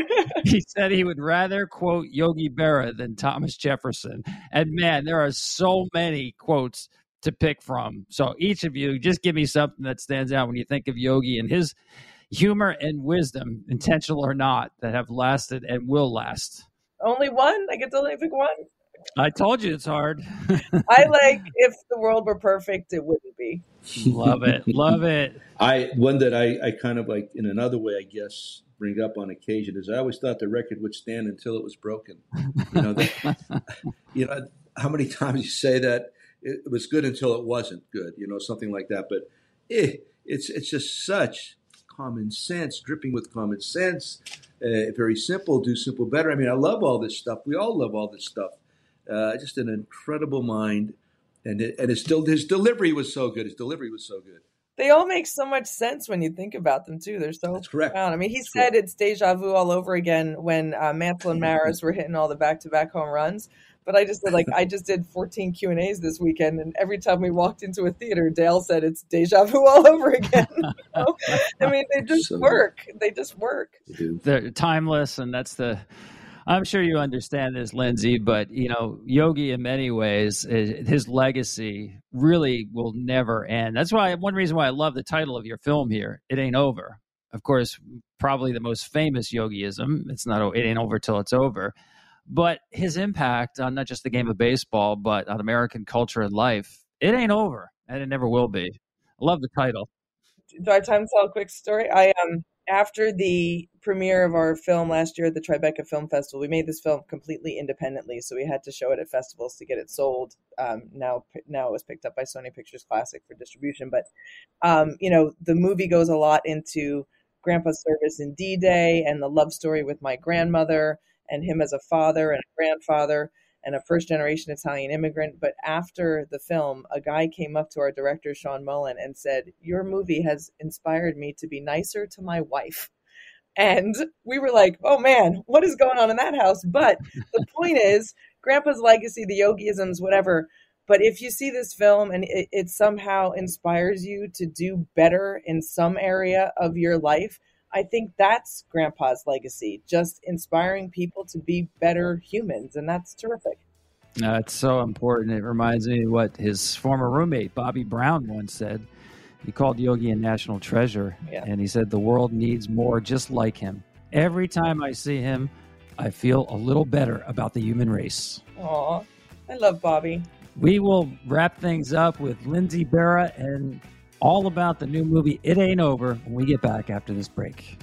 He said he would rather quote Yogi Berra than Thomas Jefferson. And man, there are so many quotes to pick from. So each of you, just give me something that stands out when you think of Yogi and his humor and wisdom, intentional or not, that have lasted and will last. Only one? I get to only pick one? I told you it's hard. I like, if the world were perfect, it wouldn't be. Love it. Love it. I one that I, I kind of like, in another way, I guess, bring up on occasion is I always thought the record would stand until it was broken. You know, that, you know how many times you say that it was good until it wasn't good, you know, something like that. But eh, it's it's just such common sense, dripping with common sense, uh, very simple, do simple better. I mean, I love all this stuff. We all love all this stuff. Uh, just an incredible mind. And it, and it's still, his delivery was so good. His delivery was so good. They all make so much sense when you think about them, too. They're so That's correct. profound. I mean, he That's said correct. it's deja vu all over again when uh, Mantle and Maris were hitting all the back-to-back home runs. But I just did like I just did fourteen Q and A's this weekend, and every time we walked into a theater, Dale said it's deja vu all over again. You know? I mean, they just So- work. They just work. They're timeless, and that's the I'm sure you understand this, Lindsay, but you know, Yogi in many ways, his legacy really will never end. That's why one reason why I love the title of your film here, It Ain't Over. Of course, probably the most famous yogiism. It's not, it ain't over till it's over. But his impact on not just the game of baseball, but on American culture and life, it ain't over, and it never will be. I love the title. Do I have time to tell a quick story? I um after the premiere of our film last year at the Tribeca Film Festival, we made this film completely independently, so we had to show it at festivals to get it sold. Um, now, now it was picked up by Sony Pictures Classic for distribution. But um, you know, the movie goes a lot into Grandpa's service in D-Day and the love story with my grandmother and him as a father and a grandfather and a first-generation Italian immigrant. But after the film, a guy came up to our director, Sean Mullen, and said, "Your movie has inspired me to be nicer to my wife." And we were like, oh, man, what is going on in that house? But the point is, Grandpa's legacy, the Yogiisms, whatever. But if you see this film and it, it somehow inspires you to do better in some area of your life, I think that's Grandpa's legacy, just inspiring people to be better humans. And that's terrific. Uh, it's so important. It reminds me of what his former roommate, Bobby Brown, once said. He called Yogi a national treasure. Yeah. And he said the world needs more just like him. Every time I see him, I feel a little better about the human race. Aw, I love Bobby. We will wrap things up with Lindsay Berra and all about the new movie It Ain't Over when we get back after this break.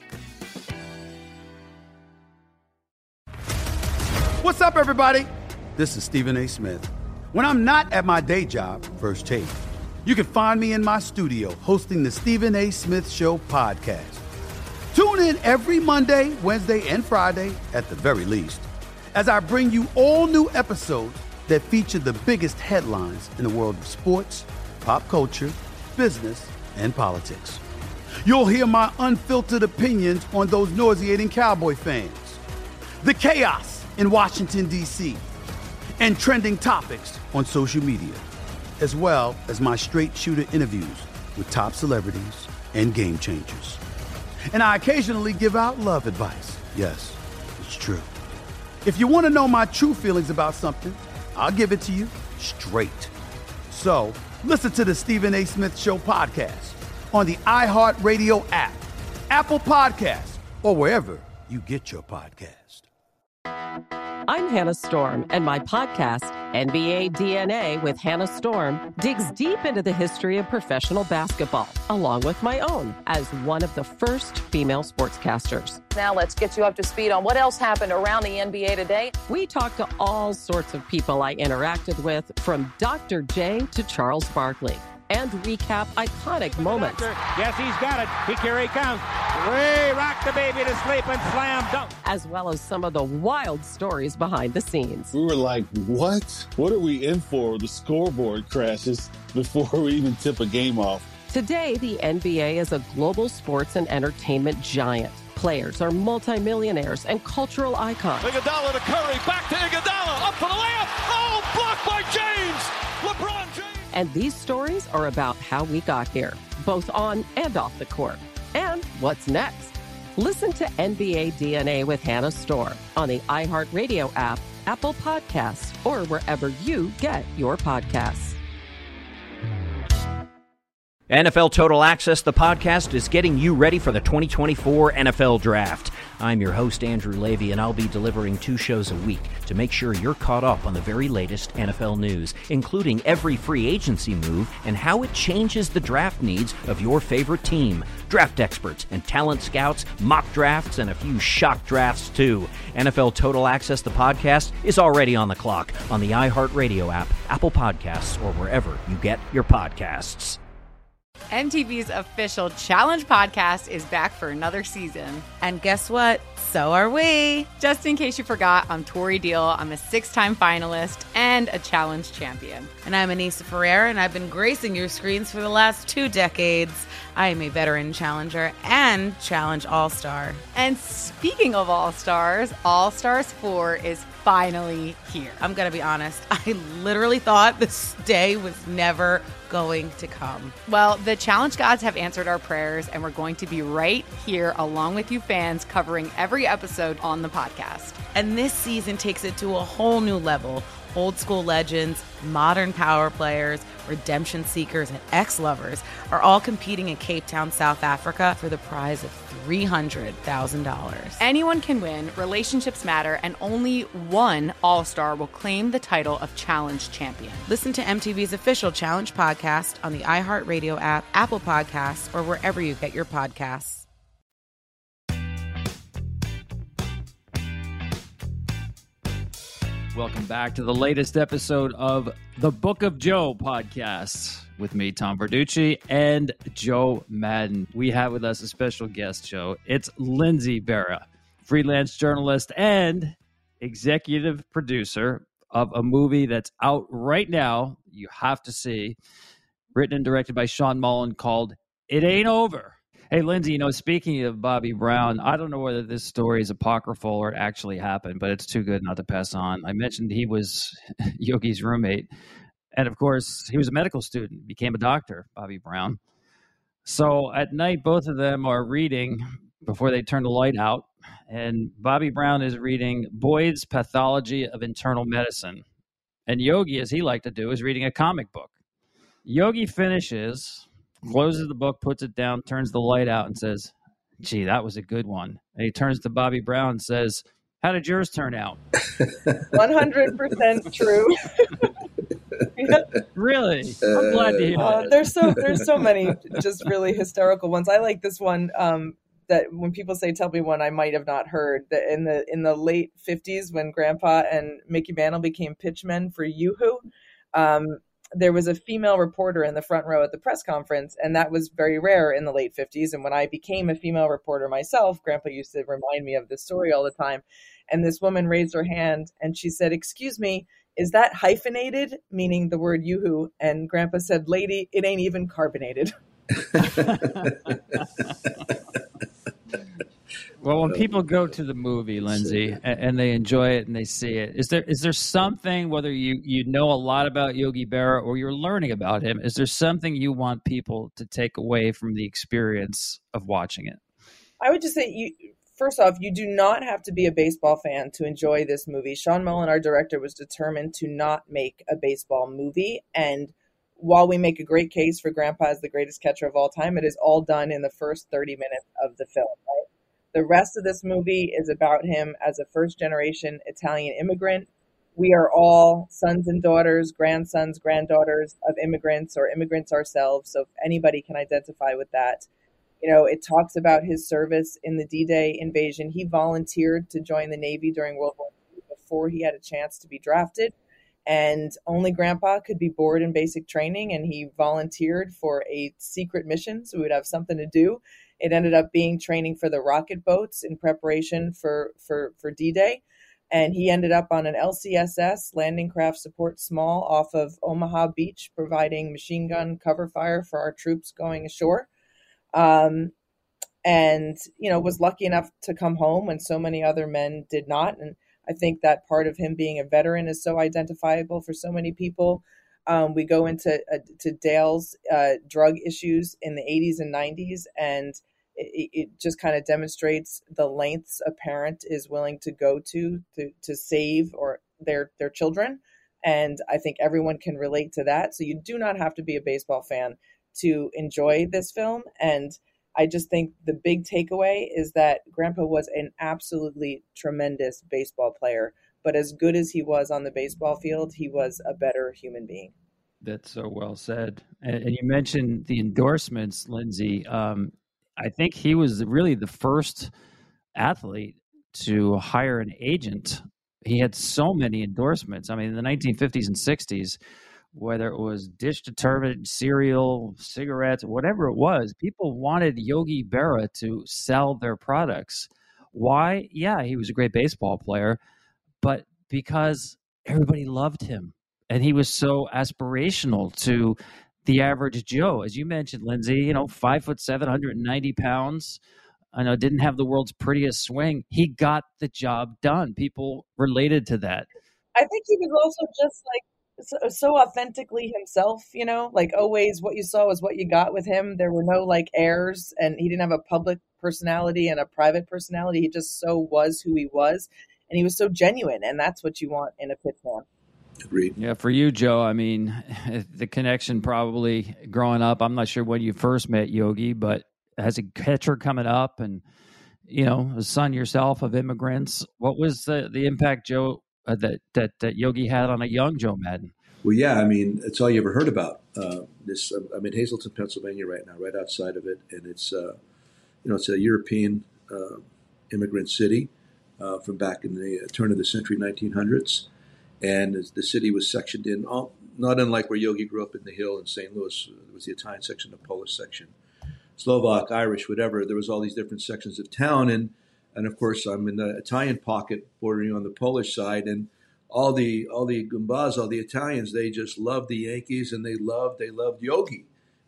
What's up, everybody? This is Stephen A. Smith. When I'm not at my day job, First Take, you can find me in my studio hosting the Stephen A. Smith Show podcast. Tune in every Monday, Wednesday, and Friday, at the very least, as I bring you all new episodes that feature the biggest headlines in the world of sports, pop culture, business, and politics. You'll hear my unfiltered opinions on those nauseating Cowboy fans, the chaos in Washington, D C, and trending topics on social media, as well as my straight shooter interviews with top celebrities and game changers. And I occasionally give out love advice. Yes, it's true. If you want to know my true feelings about something, I'll give it to you straight. So listen to the Stephen A. Smith Show podcast on the iHeartRadio app, Apple Podcasts, or wherever you get your podcast. I'm Hannah Storm, and my podcast, N B A D N A with Hannah Storm, digs deep into the history of professional basketball, along with my own, as one of the first female sportscasters. Now let's get you up to speed on what else happened around the N B A today. We talk to all sorts of people I interacted with, from Doctor J to Charles Barkley, and recap iconic moments. Yes, he's got it. He, here he comes. Way rock the baby to sleep and slam dunk. As well as some of the wild stories behind the scenes. We were like, what? What are we in for? The scoreboard crashes before we even tip a game off. Today, the N B A is a global sports and entertainment giant. Players are multimillionaires and cultural icons. Iguodala to Curry, back to Iguodala, up for the layup. Oh, blocked by James. LeBron James. And these stories are about how we got here, both on and off the court. And what's next? Listen to N B A D N A with Hannah Storm on the iHeartRadio app, Apple Podcasts, or wherever you get your podcasts. N F L Total Access, the podcast, is getting you ready for the twenty twenty-four N F L Draft. I'm your host, Andrew Levy, and I'll be delivering two shows a week to make sure you're caught up on the very latest N F L news, including every free agency move and how it changes the draft needs of your favorite team. Draft experts and talent scouts, mock drafts, and a few shock drafts, too. N F L Total Access, the podcast, is already on the clock on the iHeartRadio app, Apple Podcasts, or wherever you get your podcasts. M T V's official Challenge podcast is back for another season. And guess what? So are we. Just in case you forgot, I'm Tori Deal. I'm a six-time finalist and a Challenge champion. And I'm Anissa Ferreira, and I've been gracing your screens for the last two decades. I am a veteran challenger and Challenge All-Star. And speaking of All-Stars, All-Stars four is finally here. I'm going to be honest. I literally thought this day was never going to come. Well, the Challenge gods have answered our prayers, and we're going to be right here along with you fans covering every episode on the podcast. And this season takes it to a whole new level. Old school legends, modern power players, redemption seekers, and ex-lovers are all competing in Cape Town, South Africa for the prize of three hundred thousand dollars. Anyone can win, relationships matter, and only one All-Star will claim the title of Challenge champion. Listen to M T V's official Challenge podcast on the iHeartRadio app, Apple Podcasts, or wherever you get your podcasts. Welcome back to the latest episode of the Book of Joe podcast with me, Tom Verducci, and Joe Madden. We have with us a special guest, Joe. It's Lindsay Berra, freelance journalist and executive producer of a movie that's out right now, you have to see, written and directed by Sean Mullen, called It Ain't Over. Hey, Lindsay, you know, speaking of Bobby Brown, I don't know whether this story is apocryphal or it actually happened, but it's too good not to pass on. I mentioned he was Yogi's roommate. And, of course, he was a medical student, became a doctor, Bobby Brown. So at night, both of them are reading before they turn the light out. And Bobby Brown is reading Boyd's Pathology of Internal Medicine. And Yogi, as he liked to do, is reading a comic book. Yogi finishes, closes the book, puts it down, turns the light out, and says, gee, that was a good one. And he turns to Bobby Brown and says, how did yours turn out? one hundred percent true. Really? I'm glad to hear uh, that. There's so there's so many just really hysterical ones. I like this one um, that when people say, tell me one I might have not heard, that in the in the late fifties when Grandpa and Mickey Mantle became pitchmen for Yoo-Hoo, um, there was a female reporter in the front row at the press conference, and that was very rare in the late fifties. And when I became a female reporter myself, Grandpa used to remind me of this story all the time. And this woman raised her hand and she said, excuse me, is that hyphenated? Meaning the word Yoo-Hoo. And Grandpa said, lady, it ain't even carbonated. Well, when people go to the movie, Lindsay, and, and they enjoy it and they see it, is there is there something, whether you, you know a lot about Yogi Berra or you're learning about him, is there something you want people to take away from the experience of watching it? I would just say, you first off, you do not have to be a baseball fan to enjoy this movie. Sean Mullen, our director, was determined to not make a baseball movie. And while we make a great case for Grandpa as the greatest catcher of all time, it is all done in the first thirty minutes of the film, right? The rest of this movie is about him as a first-generation Italian immigrant. We are all sons and daughters, grandsons, granddaughters of immigrants or immigrants ourselves, so if anybody can identify with that. You know, it talks about his service in the D-Day invasion. He volunteered to join the Navy during World War Two before he had a chance to be drafted, and only Grandpa could be bored in basic training, and he volunteered for a secret mission so he would have something to do. It ended up being training for the rocket boats in preparation for, for, for D-Day. And he ended up on an L C S S, Landing Craft Support Small, off of Omaha Beach, providing machine gun cover fire for our troops going ashore. Um, and, you know, was lucky enough to come home when so many other men did not. And I think that part of him being a veteran is so identifiable for so many people. Um, we go into uh, to Dale's uh, drug issues in the eighties and nineties, and it, it just kind of demonstrates the lengths a parent is willing to go to to, to save or their their children. And I think everyone can relate to that. So you do not have to be a baseball fan to enjoy this film. And I just think the big takeaway is that Grandpa was an absolutely tremendous baseball player. But as good as he was on the baseball field, he was a better human being. That's so well said. And, and you mentioned the endorsements, Lindsay. Um, I think he was really the first athlete to hire an agent. He had so many endorsements. I mean, in the nineteen fifties and sixties, whether it was dish detergent, cereal, cigarettes, whatever it was, people wanted Yogi Berra to sell their products. Why? Yeah, he was a great baseball player, but because everybody loved him. And he was so aspirational to the average Joe. As you mentioned, Lindsay, you know, five foot seven, one hundred ninety pounds. I know didn't have the world's prettiest swing. He got the job done. People related to that. I think he was also just like so, so authentically himself, you know, like always what you saw was what you got with him. There were no like airs, and he didn't have a public personality and a private personality. He just so was who he was. And he was so genuine, and that's what you want in a pitchman. Agreed. Yeah, for you, Joe, I mean, the connection probably growing up, I'm not sure when you first met Yogi, but as a catcher coming up and, you know, a son yourself of immigrants, what was the, the impact, Joe, uh, that, that, that Yogi had on a young Joe Maddon? Well, yeah, I mean, it's all you ever heard about. Uh, this, I'm in Hazleton, Pennsylvania right now, right outside of it, and it's, uh, you know, it's a European uh, immigrant city. Uh, from back in the turn of the century, nineteen hundreds. And the city was sectioned in, all, not unlike where Yogi grew up in the Hill in Saint Louis. There was the Italian section, the Polish section, Slovak, Irish, whatever. There was all these different sections of town. And, and of course, I'm in the Italian pocket bordering on the Polish side. And all the all the Goombas, all the Italians, they just loved the Yankees, and they loved, they loved Yogi.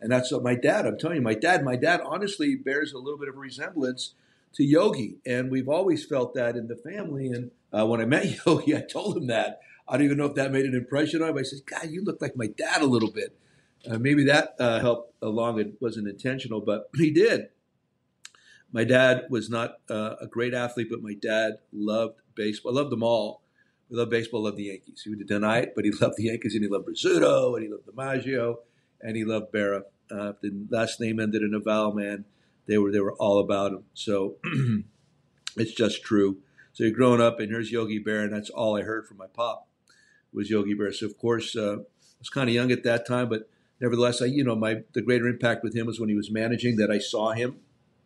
And that's what my dad, I'm telling you, my dad, my dad honestly bears a little bit of a resemblance to Yogi. And we've always felt that in the family. And uh, when I met Yogi, I told him that. I don't even know if that made an impression on him. I said, God, you look like my dad a little bit. Uh, maybe that uh, helped along. It wasn't intentional, but he did. My dad was not uh, a great athlete, but my dad loved baseball. I loved them all. We loved baseball, loved the Yankees. He would deny it, but he loved the Yankees, and he loved Rizzuto, and he loved DiMaggio, and he loved Berra. Uh, if the last name ended in a vowel, man, they were they were all about him. So it's just true. So you're growing up, and here's Yogi Berra, and that's all I heard from my pop was Yogi Berra. So of course, uh, I was kind of young at that time, but nevertheless, I you know my the greater impact with him was when he was managing. That I saw him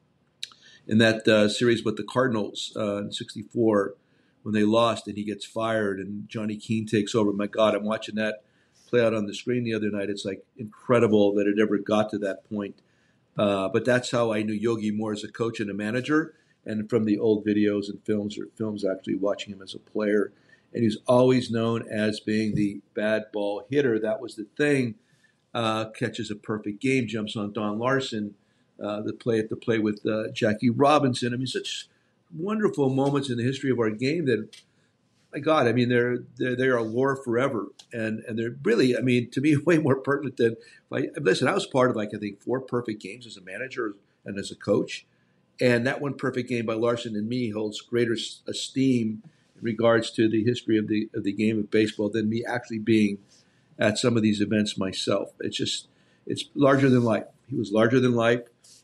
in that uh, series with the Cardinals uh, in sixty-four when they lost, and he gets fired, and Johnny Keane takes over. My God, I'm watching that play out on the screen the other night. It's like incredible that it ever got to that point. Uh, but that's how I knew Yogi more as a coach and a manager, and from the old videos and films, or films actually watching him as a player. And he's always known as being the bad ball hitter. That was the thing. Uh, catches a perfect game, jumps on Don Larson, uh, the play at the play with uh, Jackie Robinson. I mean, such wonderful moments in the history of our game that, my God, I mean, they're they're they are lore forever, and and they're really, I mean, to me, way more pertinent than. Like, listen, I was part of like I think four perfect games as a manager and as a coach, and that one perfect game by Larson and me holds greater esteem in regards to the history of the of the game of baseball than me actually being at some of these events myself. It's just it's larger than life. He was larger than life.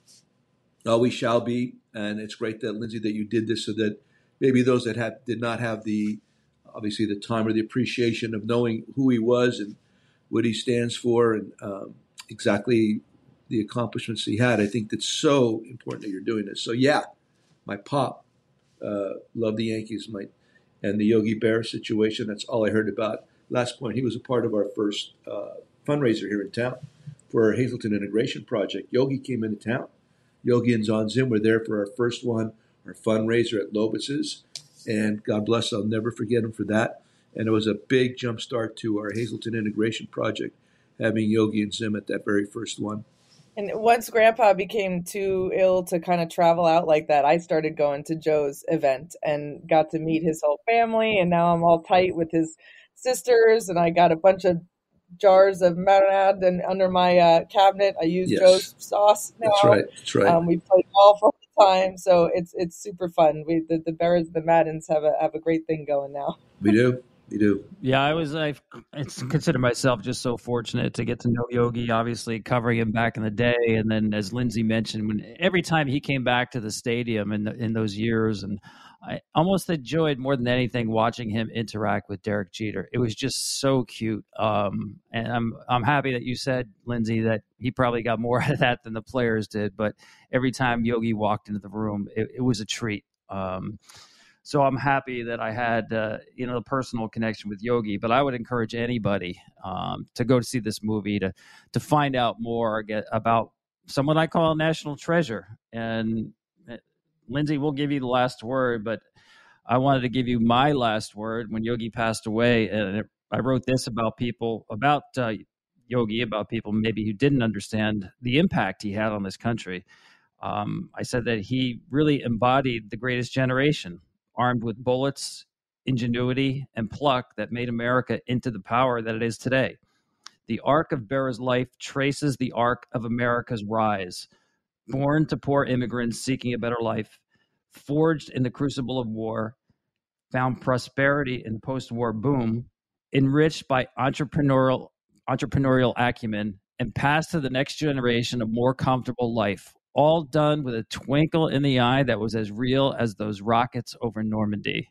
Always shall be, and it's great that Lindsay that you did this so that maybe those that had did not have the obviously the time or the appreciation of knowing who he was and what he stands for and um, exactly the accomplishments he had. I think that's so important that you're doing this. So yeah, my pop uh, loved the Yankees, my and the Yogi Berra situation. That's all I heard about. Last point, he was a part of our first uh, fundraiser here in town for our Hazleton Integration Project. Yogi came into town. Yogi and Zon Zim were there for our first one, our fundraiser at Lobus's. And God bless, I'll never forget him for that. And it was a big jump start to our Hazleton Integration Project, having Yogi and Zim at that very first one. And once Grandpa became too ill to kind of travel out like that, I started going to Joe's event and got to meet his whole family. And now I'm all tight with his sisters, and I got a bunch of jars of marinade and under my uh, cabinet. I use yes. Joe's sauce now. That's right. That's right. Um, we play golf all the time, so it's it's super fun. We the, the Berras, the Maddens have a have a great thing going now. We do. We do. Yeah, I was. I consider myself just so fortunate to get to know Yogi. Obviously, covering him back in the day, and then as Lindsay mentioned, when every time he came back to the stadium in the, in those years, and I almost enjoyed more than anything watching him interact with Derek Jeter. It was just so cute. Um, and I'm I'm happy that you said, Lindsay, that he probably got more out of that than the players did. But every time Yogi walked into the room, it, it was a treat. Um, so I'm happy that I had uh, you know, the personal connection with Yogi. But I would encourage anybody um, to go to see this movie to to find out more get, about someone I call a national treasure. And Lindsay, we'll give you the last word, but I wanted to give you my last word when Yogi passed away. And it, I wrote this about people, about uh, Yogi, about people maybe who didn't understand the impact he had on this country. Um, I said that he really embodied the greatest generation, armed with bullets, ingenuity, and pluck that made America into the power that it is today. The arc of Berra's life traces the arc of America's rise. Born to poor immigrants seeking a better life, forged in the crucible of war, found prosperity in the post-war boom, enriched by entrepreneurial entrepreneurial acumen, and passed to the next generation a more comfortable life, all done with a twinkle in the eye that was as real as those rockets over Normandy.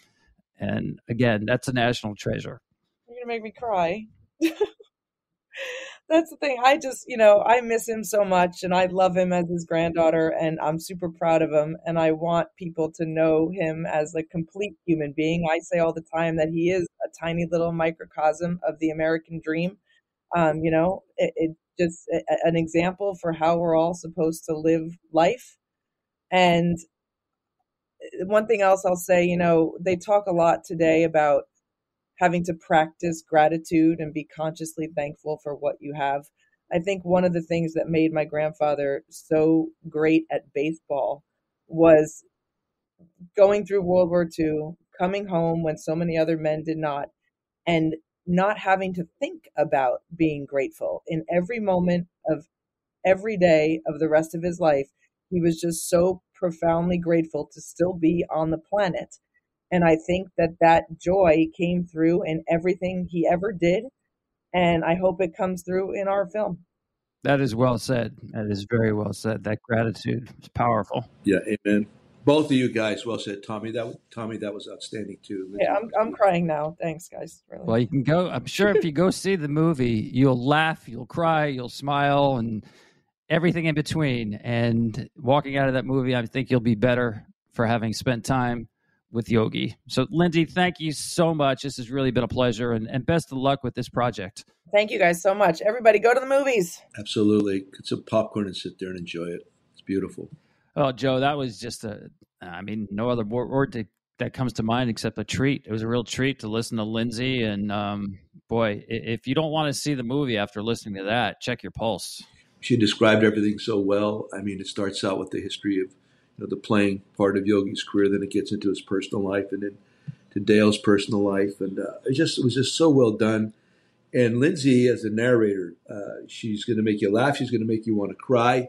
And again, that's a national treasure. You're going to make me cry. That's the thing. I just, you know, I miss him so much, and I love him as his granddaughter, and I'm super proud of him. And I want people to know him as a complete human being. I say all the time that he is a tiny little microcosm of the American dream. Um, you know, it, it just a, an example for how we're all supposed to live life. And one thing else I'll say, you know, they talk a lot today about having to practice gratitude and be consciously thankful for what you have. I think one of the things that made my grandfather so great at baseball was going through World War Two, coming home when so many other men did not, and not having to think about being grateful in every moment of every day of the rest of his life. He was just so profoundly grateful to still be on the planet. And I think that that joy came through in everything he ever did. And I hope it comes through in our film. That is well said. That is very well said. That gratitude is powerful. Yeah, amen. Both of you guys, well said, Tommy. That was, Tommy, that was outstanding too. Lindsay, yeah, I'm I'm crying now. Thanks, guys. Really. Well, you can go. I'm sure if you go see the movie, you'll laugh, you'll cry, you'll smile, and everything in between. And walking out of that movie, I think you'll be better for having spent time with Yogi. So, Lindsay, thank you so much. This has really been a pleasure, and, and best of luck with this project. Thank you guys so much. Everybody, go to the movies. Absolutely. Get some popcorn and sit there and enjoy it. It's beautiful. Oh, Joe, that was just a, I mean, no other word to, that comes to mind except a treat. It was a real treat to listen to Lindsay. And um, boy, if you don't want to see the movie after listening to that, check your pulse. She described everything so well. I mean, it starts out with the history of you know, the playing part of Yogi's career, then it gets into his personal life and then to Dale's personal life. And uh, it just it was just so well done. And Lindsay, as a narrator, uh, she's going to make you laugh. She's going to make you want to cry.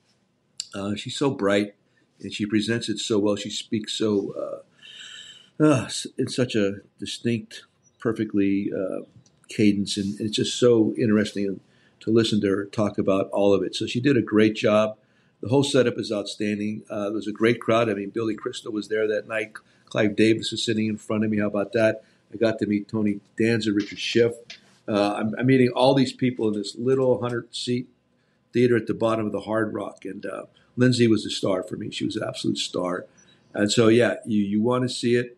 Uh, she's so bright, and she presents it so well. She speaks so uh, uh, in such a distinct, perfectly uh, cadence, and it's just so interesting to listen to her talk about all of it. So she did a great job. The whole setup is outstanding. Uh, there was a great crowd. I mean, Billy Crystal was there that night. Clive Davis was sitting in front of me. How about that? I got to meet Tony Danza, Richard Schiff. Uh, I'm, I'm meeting all these people in this little hundred-seat theater at the bottom of the Hard Rock, and uh, Lindsay was a star for me. She was an absolute star. And so, yeah, you, you want to see it.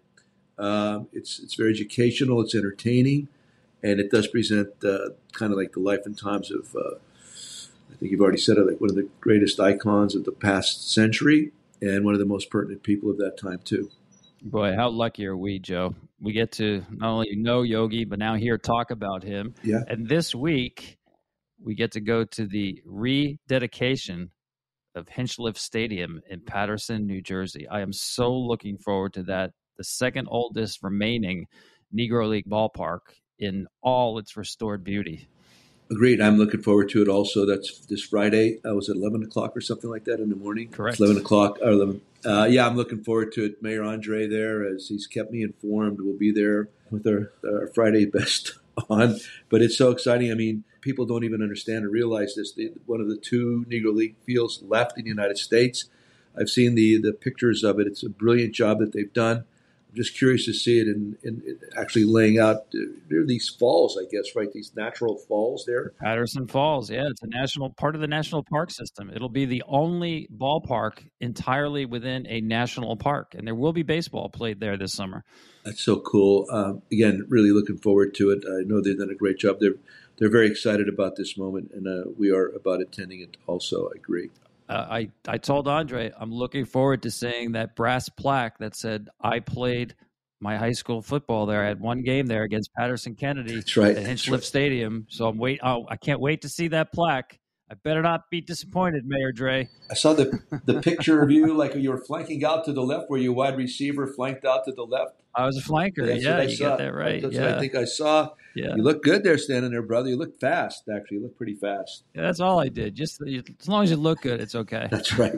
Um, it's it's very educational. It's entertaining. And it does present uh, kind of like the life and times of, uh, I think you've already said it, like one of the greatest icons of the past century and one of the most pertinent people of that time, too. Boy, how lucky are we, Joe? We get to not only know Yogi, but now hear talk about him. Yeah. And this week, we get to go to the rededication of Hinchliffe Stadium in Paterson, New Jersey. I am so looking forward to that. The second oldest remaining Negro League ballpark in all its restored beauty. Agreed. I'm looking forward to it also. That's this Friday. Uh, was it eleven o'clock or something like that in the morning? Correct. It's eleven o'clock. Or eleven. Uh, yeah, I'm looking forward to it. Mayor Andre there, as he's kept me informed, we'll be there with our, our Friday best on. But it's so exciting. I mean, people don't even understand or realize this. The, one of the two Negro League fields left in the United States. I've seen the the pictures of it. It's a brilliant job that they've done. I'm just curious to see it in, in, in actually laying out. There are these falls, I guess, right? These natural falls there. Patterson Falls, yeah, it's a national part of the national park system. It'll be the only ballpark entirely within a national park, and there will be baseball played there this summer. That's so cool. Um, again, really looking forward to it. I know they've done a great job. They're they're very excited about this moment, and uh, we are about attending it also. I agree. Uh, I, I told Andre, I'm looking forward to seeing that brass plaque that said, I played my high school football there. I had one game there against Patterson Kennedy That's right. at Hinchliffe right. Stadium. So I'm wait. Oh, I can't wait to see that plaque. I better not be disappointed, Mayor Dre. I saw the the picture of you, like you were flanking out to the left. Were you a wide receiver, flanked out to the left? I was a flanker. That's yeah, what I you saw. got that right. That's yeah. what I think I saw. Yeah. You look good there standing there, brother. You look fast, actually. You look pretty fast. Yeah, that's all I did. Just as long as you look good, it's okay. That's right.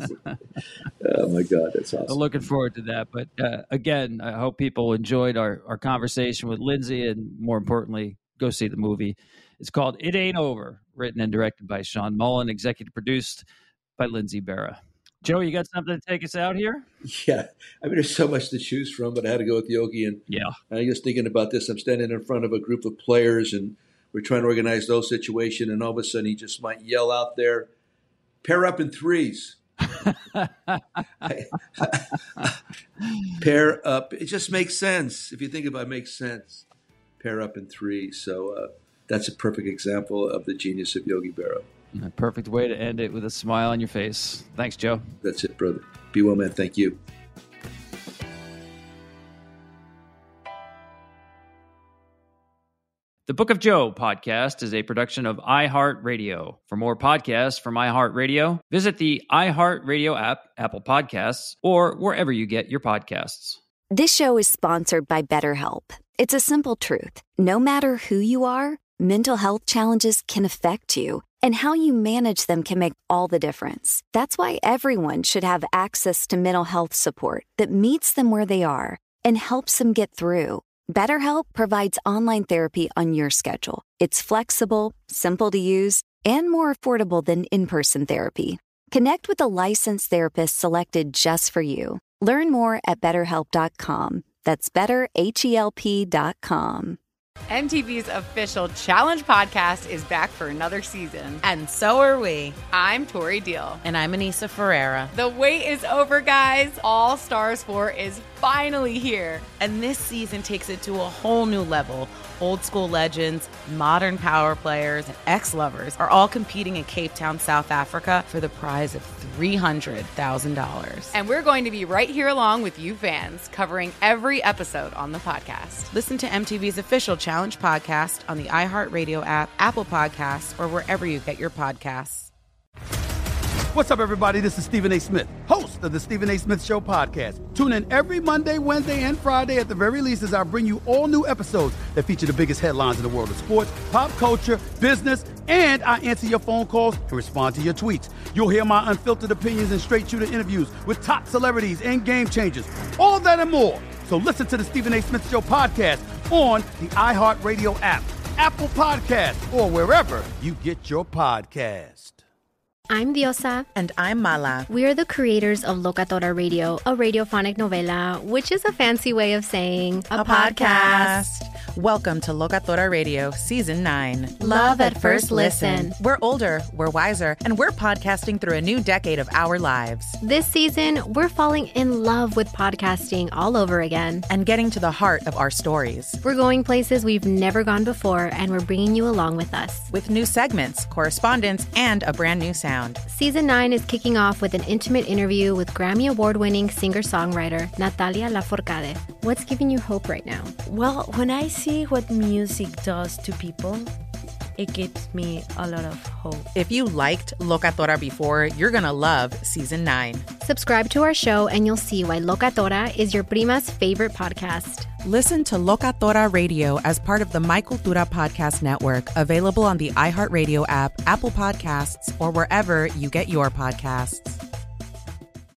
Oh, my God. That's awesome. I'm looking forward to that. But, uh, again, I hope people enjoyed our, our conversation with Lindsay, and more importantly, go see the movie. It's called It Ain't Over, written and directed by Sean Mullen, executive produced by Lindsay Berra. Joe, you got something to take us out here? Yeah. I mean, there's so much to choose from, but I had to go with Yogi. And yeah. I was thinking about this. I'm standing in front of a group of players, and we're trying to organize those situations, and all of a sudden he just might yell out there, pair up in threes. Pair up. It just makes sense. If you think about it, it makes sense. Pair up in threes. So uh, that's a perfect example of the genius of Yogi Berra. A perfect way to end it with a smile on your face. Thanks, Joe. That's it, brother. Be well, man. Thank you. The Book of Joe podcast is a production of iHeartRadio. For more podcasts from iHeartRadio, visit the iHeartRadio app, Apple Podcasts, or wherever you get your podcasts. This show is sponsored by BetterHelp. It's a simple truth. No matter who you are, mental health challenges can affect you, and how you manage them can make all the difference. That's why everyone should have access to mental health support that meets them where they are and helps them get through. BetterHelp provides online therapy on your schedule. It's flexible, simple to use, and more affordable than in-person therapy. Connect with a licensed therapist selected just for you. Learn more at better help dot com. That's better help dot com. M T V's official Challenge podcast is back for another season. And so are we. I'm Tori Deal. And I'm Anissa Ferreira. The wait is over, guys. All Stars four is finally here. And this season takes it to a whole new level. Old school legends, modern power players, and ex-lovers are all competing in Cape Town, South Africa for the prize of three hundred thousand dollars. And we're going to be right here along with you fans, covering every episode on the podcast. Listen to M T V's official Challenge podcast on the iHeartRadio app, Apple Podcasts, or wherever you get your podcasts. What's up, everybody? This is Stephen A. Smith, host of the Stephen A. Smith Show podcast. Tune in every Monday, Wednesday, and Friday at the very least as I bring you all new episodes that feature the biggest headlines in the world of sports, pop culture, business, and I answer your phone calls and respond to your tweets. You'll hear my unfiltered opinions and straight-shooter interviews with top celebrities and game changers. All that and more. So listen to the Stephen A. Smith Show podcast on the iHeartRadio app, Apple Podcasts, or wherever you get your podcast. I'm Diosa. And I'm Mala. We are the creators of Locatora Radio, a radiophonic novela, which is a fancy way of saying a, a podcast. podcast. Welcome to Locatora Radio Season nine. Love at first listen. We're older, we're wiser, and we're podcasting through a new decade of our lives. This season, we're falling in love with podcasting all over again. And getting to the heart of our stories. We're going places we've never gone before, and we're bringing you along with us. With new segments, correspondence, and a brand new sound. Season nine is kicking off with an intimate interview with Grammy Award-winning singer-songwriter Natalia Lafourcade. What's giving you hope right now? Well, when I see what music does to people, it gives me a lot of hope. If you liked Locatora before, you're going to love Season nine. Subscribe to our show and you'll see why Locatora is your prima's favorite podcast. Listen to Locatora Radio as part of the My Cultura Podcast Network, available on the iHeartRadio app, Apple Podcasts, or wherever you get your podcasts.